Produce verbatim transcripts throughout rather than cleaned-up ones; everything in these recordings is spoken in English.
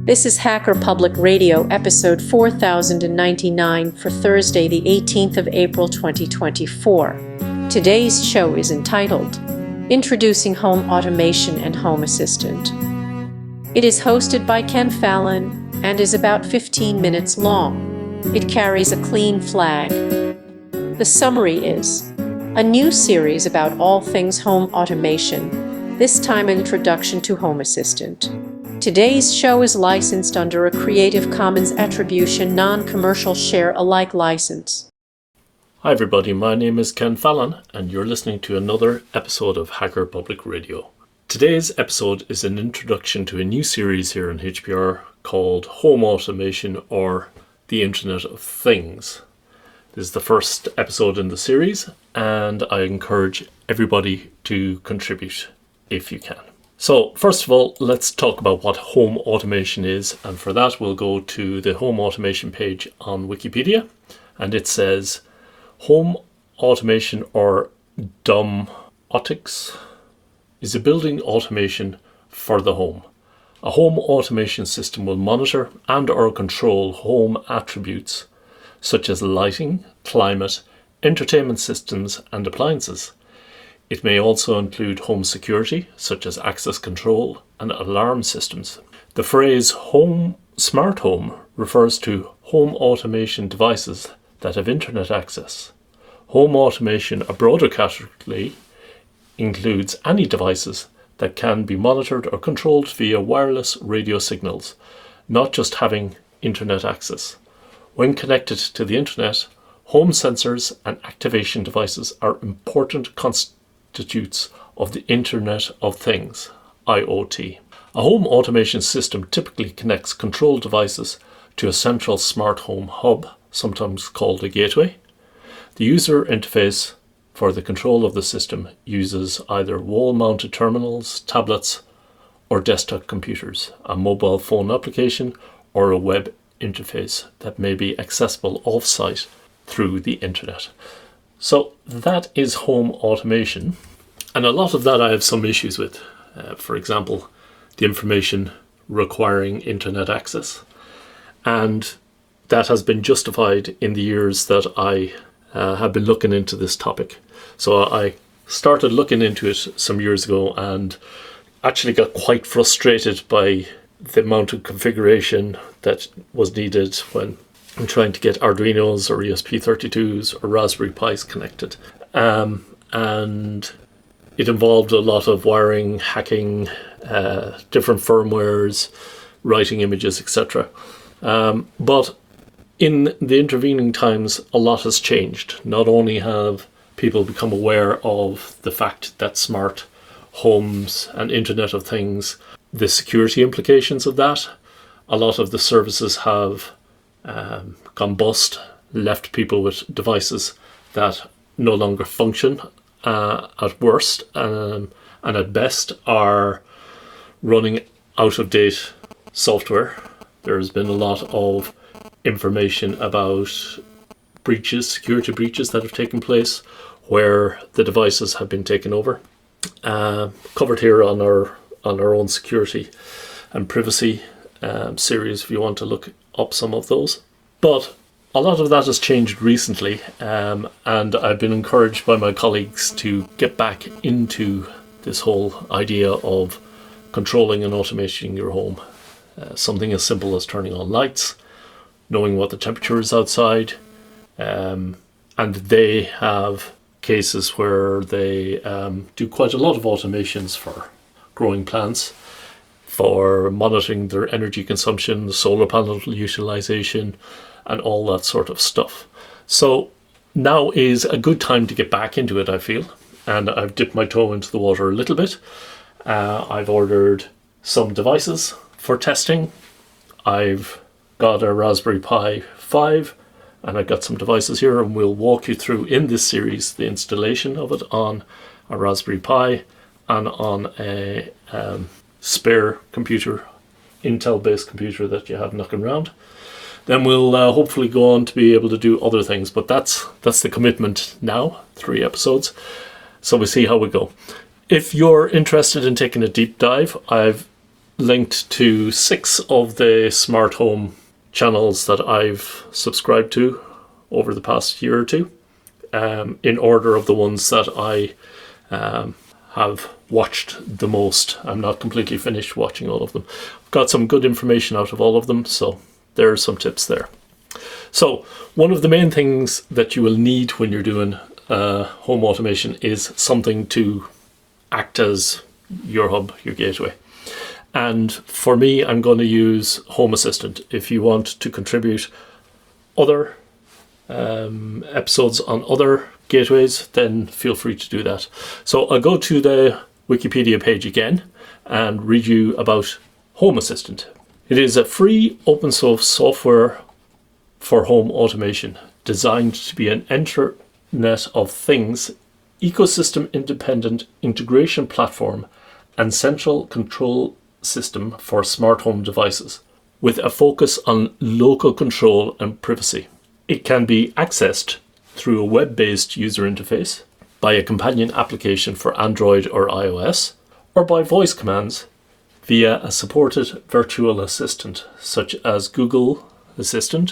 This is Hacker Public Radio, episode four thousand ninety-nine for Thursday, the eighteenth of April, twenty twenty-four. Today's show is entitled, Introducing Home Automation and Home Assistant. It is hosted by Ken Fallon and is about fifteen minutes long. It carries a clean flag. The summary is, a new series about all things home automation, this time an introduction to Home Assistant. Today's show is licensed under a Creative Commons Attribution Non-Commercial Share-alike license. Hi everybody, my name is Ken Fallon and you're listening to another episode of Hacker Public Radio. Today's episode is an introduction to a new series here in H P R called Home Automation or the Internet of Things. This is the first episode in the series and I encourage everybody to contribute if you can. So first of all, let's talk about what home automation is, and for that we'll go to the home automation page on Wikipedia, and it says home automation or domotics is a building automation for the home. A home automation system will monitor and or control home attributes such as lighting, climate, entertainment systems and appliances. It may also include home security, such as access control and alarm systems. The phrase home smart home refers to home automation devices that have internet access. Home automation, a broader category, includes any devices that can be monitored or controlled via wireless radio signals, not just having internet access. When connected to the internet, home sensors and activation devices are important constituents of the Internet of Things, I O T. A home automation system typically connects control devices to a central smart home hub, sometimes called a gateway. The user interface for the control of the system uses either wall-mounted terminals, tablets, or desktop computers, a mobile phone application, or a web interface that may be accessible off-site through the internet. So that is home automation, and a lot of that I have some issues with. Uh, for example, the information requiring internet access, and that has been justified in the years that I uh, have been looking into this topic. So I started looking into it some years ago and actually got quite frustrated by the amount of configuration that was needed when I'm trying to get Arduinos or E S P thirty-twos or Raspberry Pis connected. Um, and it involved a lot of wiring, hacking, uh, different firmwares, writing images, et cetera. Um, but in the intervening times, a lot has changed. Not only have people become aware of the fact that smart homes and Internet of Things, the security implications of that, a lot of the services have Um, gone bust, left people with devices that no longer function uh, at worst, um, and at best are running out of date software. There's been a lot of information about breaches, security breaches that have taken place where the devices have been taken over. Uh, covered here on our on our own security and privacy um, series if you want to look up some of those. But a lot of that has changed recently, um, and I've been encouraged by my colleagues to get back into this whole idea of controlling and automating your home. Uh, something as simple as turning on lights, knowing what the temperature is outside, um, and they have cases where they um, do quite a lot of automations for growing plants, for monitoring their energy consumption, solar panel utilization, and all that sort of stuff. So now is a good time to get back into it, I feel. And I've dipped my toe into the water a little bit. Uh, I've ordered some devices for testing. I've got a Raspberry Pi five, and I've got some devices here, and we'll walk you through in this series the installation of it on a Raspberry Pi and on a um, spare computer, Intel-based computer that you have knocking around. Then we'll uh, hopefully go on to be able to do other things, but that's that's the commitment now, three episodes. So we'll see how we go. If you're interested in taking a deep dive, I've linked to six of the smart home channels that I've subscribed to over the past year or two, um, in order of the ones that I um, have watched the most. I'm not completely finished watching all of them. I've got some good information out of all of them, so there are some tips there. So one of the main things that you will need when you're doing uh, home automation is something to act as your hub, your gateway. And for me, I'm going to use Home Assistant. If you want to contribute other um, episodes on other gateways, then feel free to do that. So I'll go to the Wikipedia page again and read you about Home Assistant. It is a free open source software for home automation designed to be an Internet of Things, ecosystem independent integration platform and central control system for smart home devices, with a focus on local control and privacy. It can be accessed through a web-based user interface, by a companion application for Android or iOS, or by voice commands via a supported virtual assistant such as Google Assistant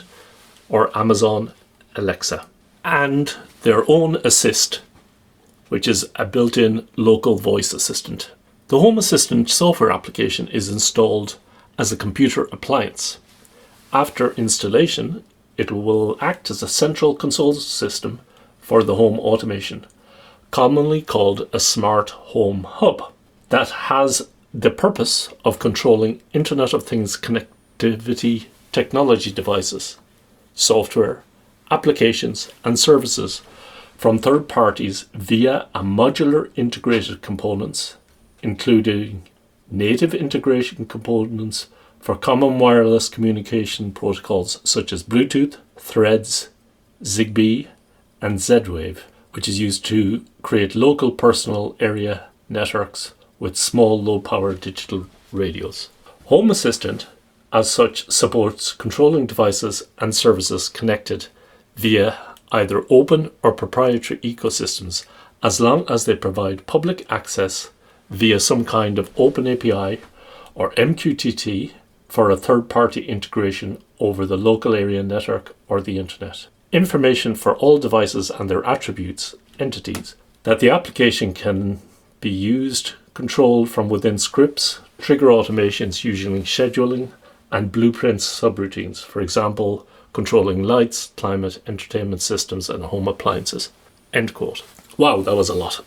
or Amazon Alexa, and their own Assist, which is a built-in local voice assistant. The Home Assistant software application is installed as a computer appliance. After installation, it will act as a central control system for the home automation, commonly called a smart home hub, that has the purpose of controlling Internet of Things connectivity technology devices, software, applications, and services from third parties via a modular integrated components, including native integration components for common wireless communication protocols such as Bluetooth, Threads, Zigbee, and Z-Wave, which is used to create local personal area networks with small low-power digital radios. Home Assistant, as such, supports controlling devices and services connected via either open or proprietary ecosystems, as long as they provide public access via some kind of open A P I or M Q T T for a third-party integration over the local area network or the internet. Information for all devices and their attributes, entities, that the application can be used, controlled from within scripts, trigger automations using scheduling, and blueprints subroutines, for example, controlling lights, climate, entertainment systems, and home appliances. End quote. Wow, that was a lot.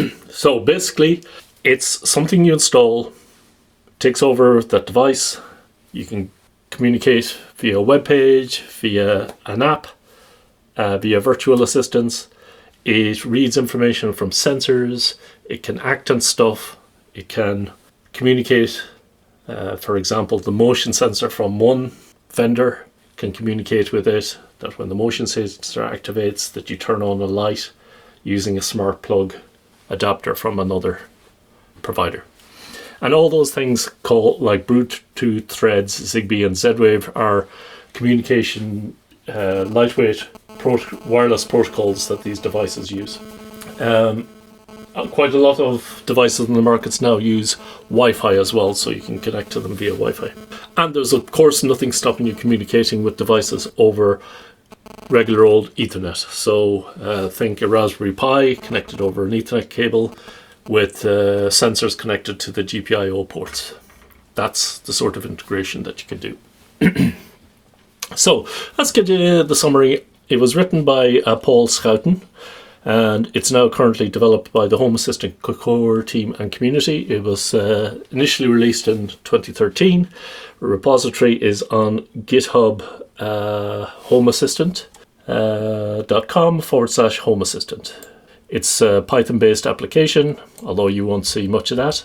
So basically, it's something you install, takes over that device. You can communicate via a web page, via an app, uh, via virtual assistants. It reads information from sensors. It can act on stuff. It can communicate, uh, for example, the motion sensor from one vendor can communicate with it, that when the motion sensor activates, that you turn on a light using a smart plug adapter from another provider. And all those things called like Bluetooth, Threads, Zigbee, and Z-Wave are communication uh, lightweight prot- wireless protocols that these devices use. Um, quite a lot of devices in the markets now use Wi-Fi as well, so you can connect to them via Wi-Fi. And there's of course nothing stopping you communicating with devices over regular old Ethernet. So uh, think a Raspberry Pi connected over an Ethernet cable with uh, sensors connected to the G P I O ports. That's the sort of integration that you can do. So let's get to the summary. It was written by uh, Paul Schouten, and it's now currently developed by the Home Assistant core team and community. It was uh, initially released in twenty thirteen. The repository is on GitHub uh, Home Assistant uh, dot com forward slash Home Assistant. It's a Python-based application, although you won't see much of that.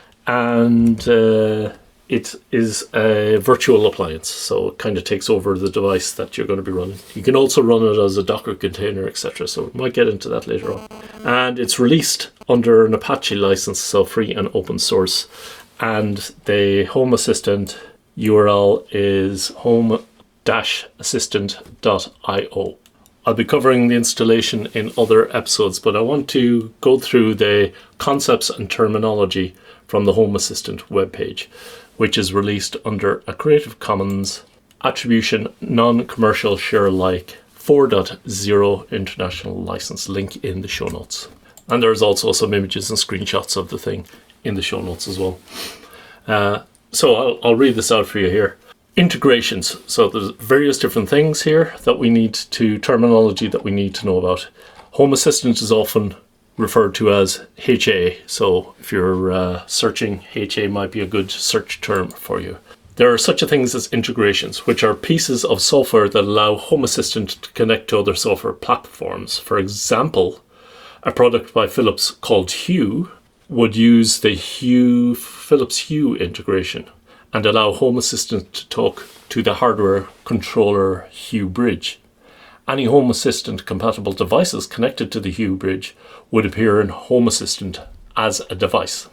And uh, it is a virtual appliance, so it kind of takes over the device that you're going to be running. You can also run it as a Docker container, et cetera. So we might get into that later on. And it's released under an Apache license, so free and open source. And the Home Assistant U R L is home dash assistant dot io. I'll be covering the installation in other episodes, but I want to go through the concepts and terminology from the Home Assistant webpage, which is released under a Creative Commons Attribution Non-Commercial Share Alike four point oh international license, link in the show notes. And there's also some images and screenshots of the thing in the show notes as well. Uh, so I'll, I'll read this out for you here. Integrations. So there's various different things here that we need to, terminology that we need to know about. Home Assistant is often referred to as H A. So if you're uh, searching, H A might be a good search term for you. There are such a things as integrations, which are pieces of software that allow Home Assistant to connect to other software platforms. For example, a product by Philips called Hue would use the Hue Philips Hue integration and allow Home Assistant to talk to the hardware controller Hue Bridge. Any Home Assistant compatible devices connected to the Hue Bridge would appear in Home Assistant as a device.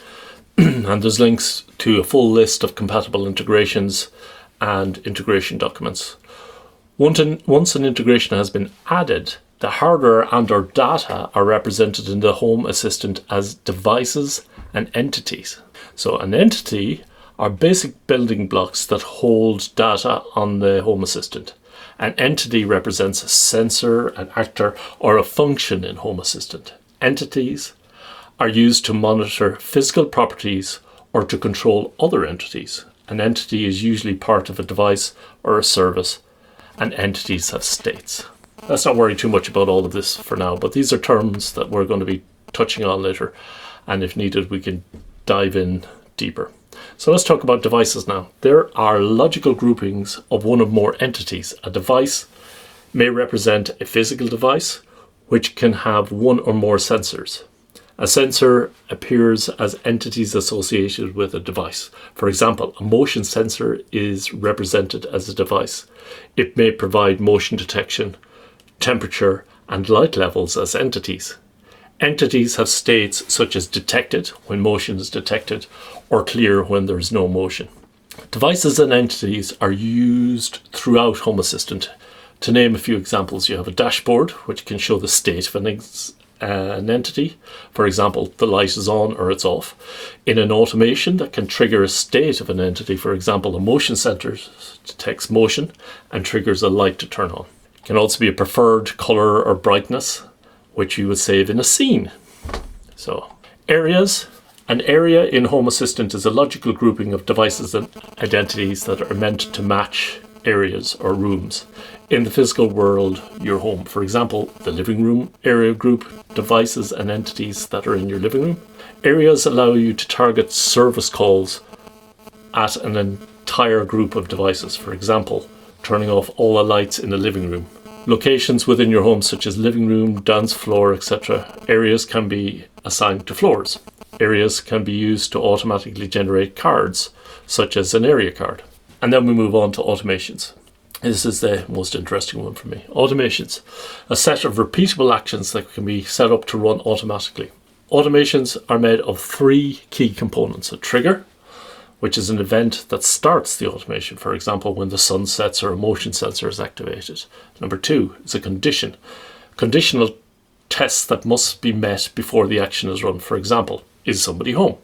And there's links to a full list of compatible integrations and integration documents. Once an integration has been added, the hardware and or data are represented in the Home Assistant as devices and entities. So an entity are basic building blocks that hold data on the Home Assistant. An entity represents a sensor, an actor, or a function in Home Assistant. Entities are used to monitor physical properties or to control other entities. An entity is usually part of a device or a service, and entities have states. Let's not worry too much about all of this for now, but these are terms that we're going to be touching on later, and if needed, we can dive in deeper. So let's talk about devices now. There are logical groupings of one or more entities. A device may represent a physical device, which can have one or more sensors. A sensor appears as entities associated with a device. For example, a motion sensor is represented as a device. It may provide motion detection, temperature, and light levels as entities. Entities have states such as detected when motion is detected or clear when there is no motion. Devices and entities are used throughout Home Assistant. To name a few examples, you have a dashboard which can show the state of an, ex- uh, an entity. For example, the light is on or it's off. In an automation that can trigger a state of an entity, for example, a motion sensor detects motion and triggers a light to turn on. It can also be a preferred color or brightness, which you would save in a scene. So, areas. An area in Home Assistant is a logical grouping of devices and identities that are meant to match areas or rooms in the physical world, your home. For example, the living room area group devices and entities that are in your living room. Areas allow you to target service calls at an entire group of devices. For example, turning off all the lights in the living room. Locations within your home, such as living room, dance floor, et cetera. Areas can be assigned to floors. Areas can be used to automatically generate cards, such as an area card. And then we move on to automations. This is the most interesting one for me. Automations, a set of repeatable actions that can be set up to run automatically. Automations are made of three key components: a trigger, which is an event that starts the automation, for example, when the sun sets or a motion sensor is activated. Number two is a condition, conditional tests that must be met before the action is run. For example, is somebody home?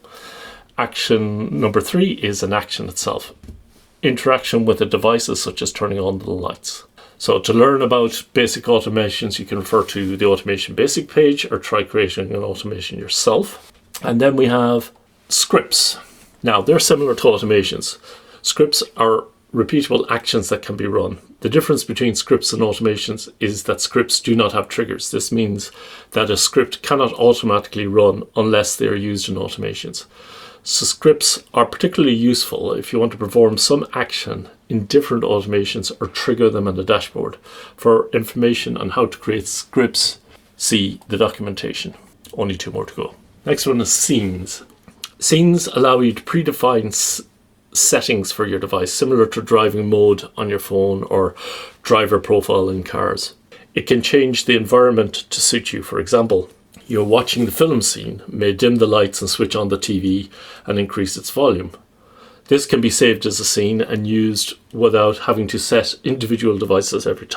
Action number three is an action itself. Interaction with the devices such as turning on the lights. So to learn about basic automations, you can refer to the Automation Basic page or try creating an automation yourself. And then we have scripts. Now, they're similar to automations. Scripts are repeatable actions that can be run. The difference between scripts and automations is that scripts do not have triggers. This means that a script cannot automatically run unless they are used in automations. So scripts are particularly useful if you want to perform some action in different automations or trigger them on the dashboard. For information on how to create scripts, see the documentation. Only two more to go. Next one is scenes. Scenes allow you to predefine s- settings for your device, similar to driving mode on your phone or driver profile in cars. It can change the environment to suit you. For example, you're watching the film scene, may dim the lights and switch on the T V and increase its volume. This can be saved as a scene and used without having to set individual devices every time.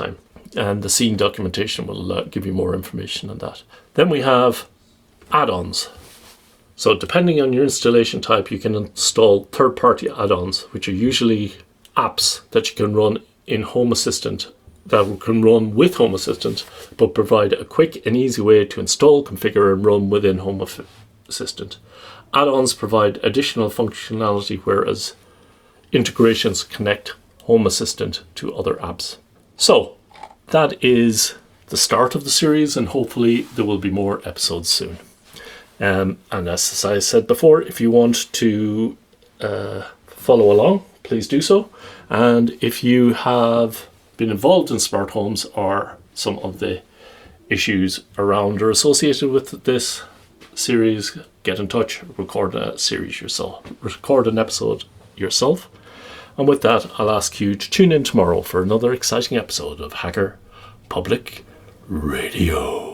and the scene documentation will uh, give you more information on that. Then we have add-ons. So depending on your installation type, you can install third-party add-ons, which are usually apps that you can run in Home Assistant, that can run with Home Assistant, but provide a quick and easy way to install, configure, and run within Home Assistant. Add-ons provide additional functionality, whereas integrations connect Home Assistant to other apps. So that is the start of the series, and hopefully there will be more episodes soon. Um, and as I said before, if you want to uh, follow along, please do so. And if you have been involved in smart homes or some of the issues around or associated with this series, get in touch, record a series yourself, record an episode yourself. And with that, I'll ask you to tune in tomorrow for another exciting episode of Hacker Public Radio.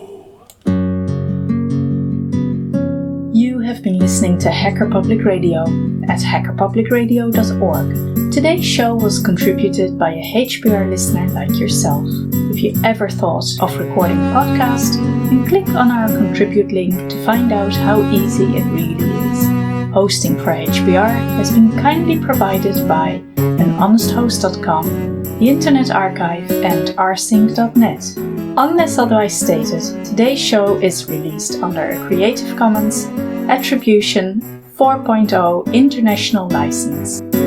You have been listening to Hacker Public Radio at hacker public radio dot org. Today's show was contributed by a H P R listener like yourself. If you ever thought of recording a podcast, then click on our contribute link to find out how easy it really is. Hosting for H P R has been kindly provided by an honest host dot com, the Internet Archive, and r sync dot net. Unless otherwise stated, today's show is released under a Creative Commons Attribution four point oh International License.